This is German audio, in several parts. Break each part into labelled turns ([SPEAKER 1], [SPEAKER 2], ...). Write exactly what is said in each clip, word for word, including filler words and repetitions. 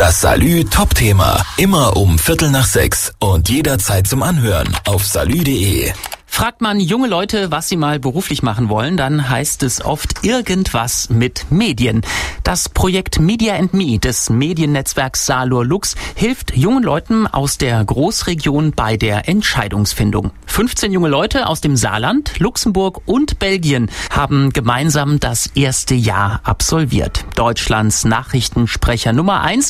[SPEAKER 1] Das Salü Top-Thema. Immer um Viertel nach sechs und jederzeit zum Anhören auf salü punkt de.
[SPEAKER 2] Fragt man junge Leute, was sie mal beruflich machen wollen, dann heißt es oft irgendwas mit Medien. Das Projekt Media and Me des Mediennetzwerks Salur-Lux hilft jungen Leuten aus der Großregion bei der Entscheidungsfindung. fünfzehn junge Leute aus dem Saarland, Luxemburg und Belgien haben gemeinsam das erste Jahr absolviert. Deutschlands Nachrichtensprecher Nummer eins,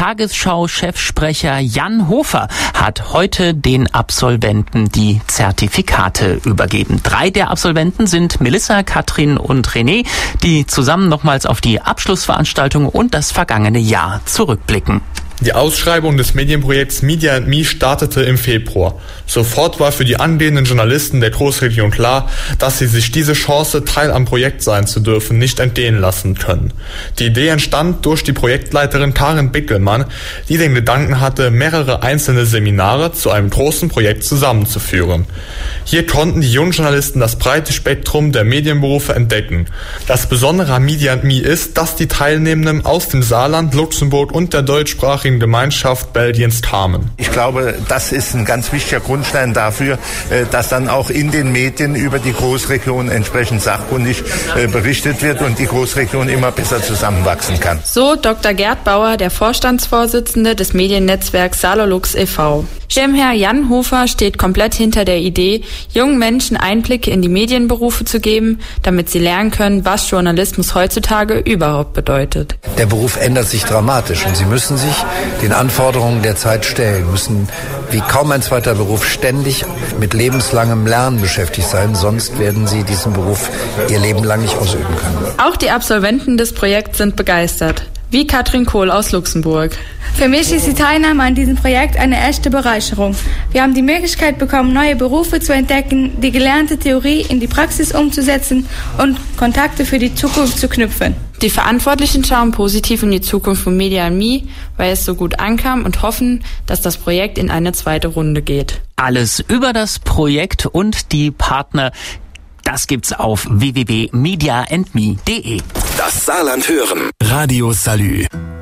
[SPEAKER 2] Tagesschau-Chefsprecher Jan Hofer, hat heute den Absolventen die Zertifikate übergeben. Drei der Absolventen sind Melissa, Katrin und René, die zusammen nochmals auf die Abschlussveranstaltung und das vergangene Jahr zurückblicken.
[SPEAKER 3] Die Ausschreibung des Medienprojekts Media and Me startete im Februar. Sofort war für die angehenden Journalisten der Großregion klar, dass sie sich diese Chance, Teil am Projekt sein zu dürfen, nicht entgehen lassen können. Die Idee entstand durch die Projektleiterin Karin Bickelmann, die den Gedanken hatte, mehrere einzelne Seminare zu einem großen Projekt zusammenzuführen. Hier konnten die jungen Journalisten das breite Spektrum der Medienberufe entdecken. Das Besondere an Media and Me ist, dass die Teilnehmenden aus dem Saarland, Luxemburg und der deutschsprachigen Gemeinschaft Belgiens kamen.
[SPEAKER 4] Ich glaube, das ist ein ganz wichtiger Grundstein dafür, dass dann auch in den Medien über die Großregion entsprechend sachkundig berichtet wird und die Großregion immer besser zusammenwachsen kann.
[SPEAKER 5] So Doktor Gerd Bauer, der Vorstandsvorsitzende des Mediennetzwerks Salur-Lux e V Schirmherr Jan Hofer steht komplett hinter der Idee, jungen Menschen Einblicke in die Medienberufe zu geben, damit sie lernen können, was Journalismus heutzutage überhaupt bedeutet.
[SPEAKER 6] Der Beruf ändert sich dramatisch und sie müssen sich den Anforderungen der Zeit stellen, müssen wie kaum ein zweiter Beruf ständig mit lebenslangem Lernen beschäftigt sein, sonst werden sie diesen Beruf ihr Leben lang nicht ausüben können.
[SPEAKER 5] Auch die Absolventen des Projekts sind begeistert. Wie Katrin Kohl aus Luxemburg.
[SPEAKER 7] Für mich ist die Teilnahme an diesem Projekt eine echte Bereicherung. Wir haben die Möglichkeit bekommen, neue Berufe zu entdecken, die gelernte Theorie in die Praxis umzusetzen und Kontakte für die Zukunft zu knüpfen.
[SPEAKER 5] Die Verantwortlichen schauen positiv in die Zukunft von Media and Me, weil es so gut ankam und hoffen, dass das Projekt in eine zweite Runde geht.
[SPEAKER 2] Alles über das Projekt und die Partner, das gibt's auf w w w punkt media and me punkt de.
[SPEAKER 1] Das Saarland hören. Radio Salü.